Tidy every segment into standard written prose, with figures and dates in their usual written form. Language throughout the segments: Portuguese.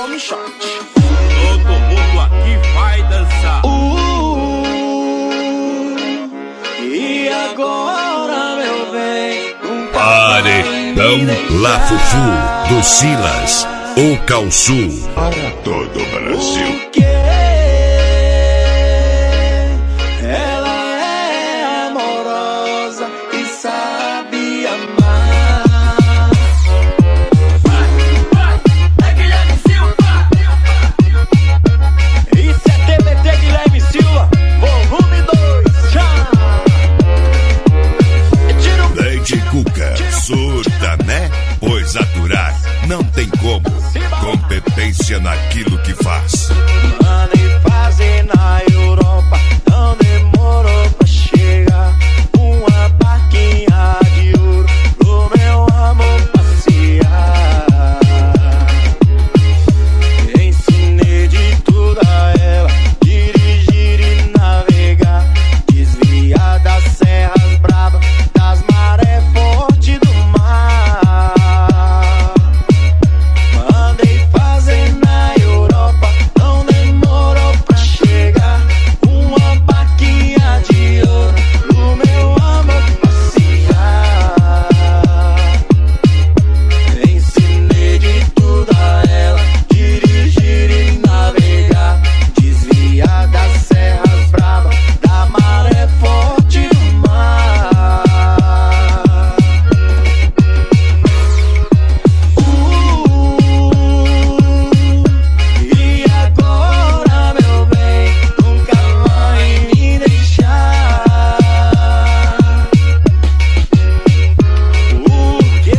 tome shot. Todo mundo aqui vai dançar. E agora, meu bem, Paredão La Fufu do Silas, o Calçu. Para todo o Brasil. porque ela é amorosa e sabe amar. É Guilherme Silva. Isso é TBT Guilherme Silva, volume 2, já! Tira o Leite Cuca, surta, né? Pois aturar não tem como. Competência naquilo que faz. Mandei fazer na Europa, não demorou pra chegar. Uma barquinha de ouro pro meu amor passear. Ensinei de tudo a ela, dirigir e navegar, desviar das serras bravas, das marés fortes do mar. Mandei fazer na Europa, não demorou pra chegar. Uma barquinha de ouro pro meu amor passear. Ensinei de tudo a ela, dirigir e navegar, desviar das serras bravas, da maré forte do mar. E agora, meu bem, nunca vai me deixar. Porque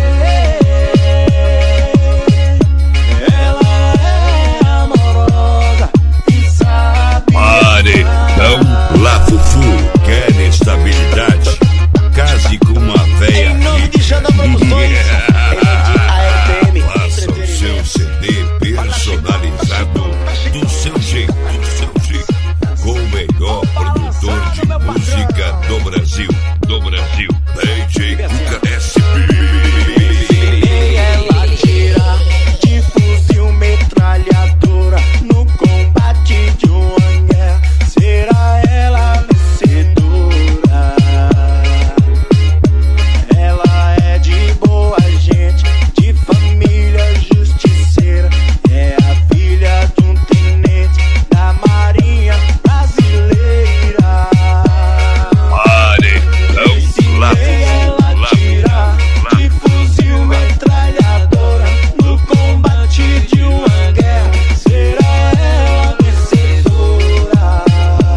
ela é amorosa e sabe Paredão La Fufu, quer estabilidade? Case com uma véia Em nome de Xanda Produções, ARPM Faça o seu CD personalizado do seu jeito, com o melhor produtor de música do Brasil, DJ Cuca SP. ela tira de fuzil metralhadora no combate de uma guerra. Será ela vencedora? Ela é de boa gente, de família justiceira. É a filha de um tenente da Marinha Brasileira. Paredão La Ensinei ela a tirar de fuzil metralhadora no combate de uma guerra. Será ela vencedora?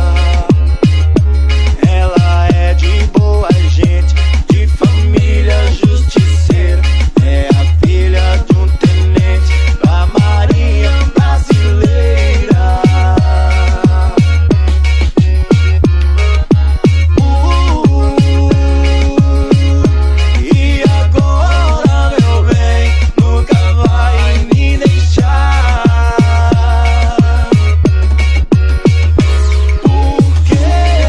Ela é de boa gente, de família justiceira. É a filha de um tenente da Marinha Brasileira. E agora, meu bem, nunca vai me deixar. Porque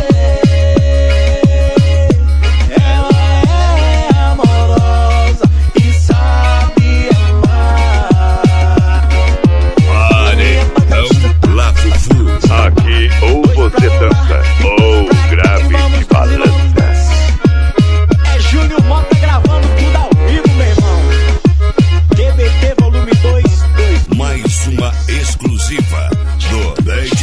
ela é amorosa e sabe amar. Paredão La Fufu. Aqui ou você dança, ou grave de balança. É Júnior Mota gravando tudo ao vivo, meu irmão. TBT volume 2. Mais uma exclusiva do DJ